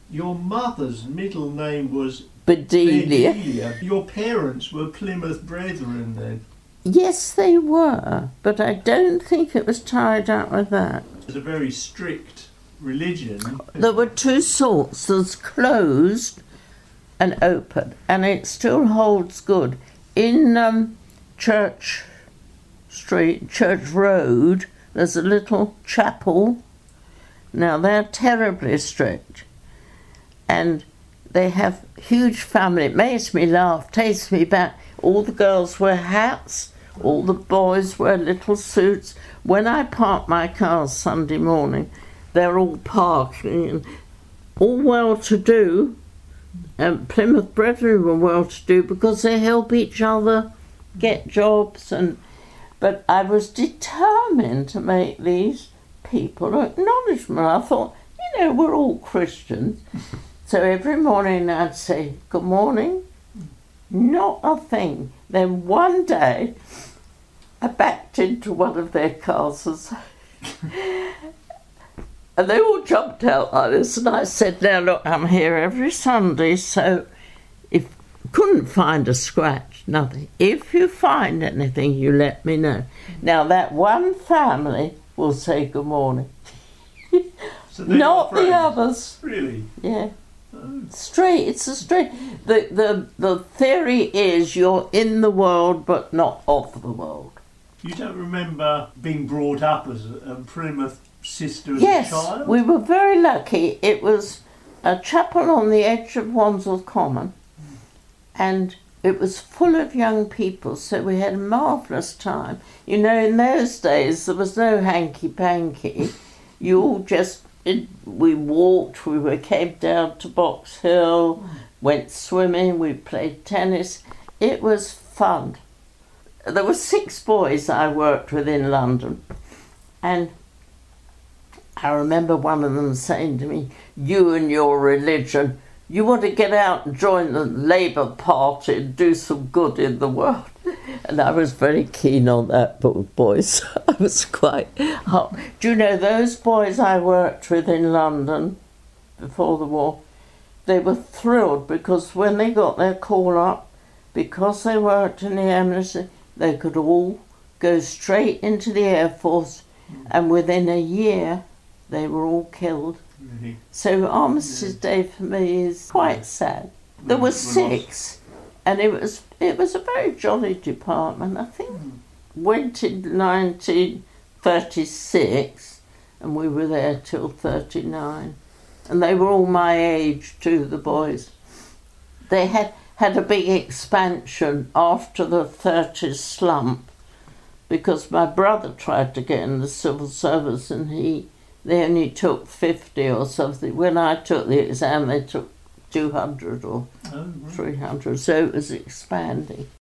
Your mother's middle name was Bedelia. Bedelia. Your parents were Plymouth Brethren then? Yes, they were, but I don't think it was tied up with that. It's a very strict religion. There were two sorts. There's closed and open, and it still holds good. In Church Street, Church Road, there's a little chapel. Now, they're terribly strict, and they have huge family. It makes me laugh, takes me back. All the girls wear hats, all the boys wear little suits. When I park my car Sunday morning, they're all parking, and all well-to-do. And Plymouth Brethren were well-to-do because they help each other get jobs. But I was determined to make these people acknowledgement. I thought, we're all Christians. So every morning I'd say, good morning. Not a thing. Then one day I backed into one of their cars and they all jumped out like this, and I said, now look, I'm here every Sunday, so if couldn't find a scratch, nothing. If you find anything, you let me know. Now that one family will say good morning. So not the others. Really? Yeah. Straight, it's a straight. The theory is you're in the world but not of the world. You don't remember being brought up as a Plymouth sister as yes, a child? We were very lucky. It was a chapel on the edge of Wandsworth Common, and it was full of young people, so we had a marvellous time. In those days there was no hanky-panky. You all just... we walked, came down to Box Hill, went swimming, we played tennis. It was fun. There were 6 boys I worked with in London, and I remember one of them saying to me, you and your religion, you want to get out and join the Labour Party and do some good in the world. And I was very keen on that, boys. I was quite hot. Do you know, those boys I worked with in London before the war, they were thrilled because when they got their call up, because they worked in the embassy, they could all go straight into the Air Force, and within a year they were all killed. Really? So Armistice Day for me is quite sad. There were 6, and it was a very jolly department. I think went in 1936, and we were there till 39. And they were all my age too, the boys. They had a big expansion after the 30s slump, because my brother tried to get in the civil service and they only took 50 or something. When I took the exam, they took 200 or 300, so it was expanding.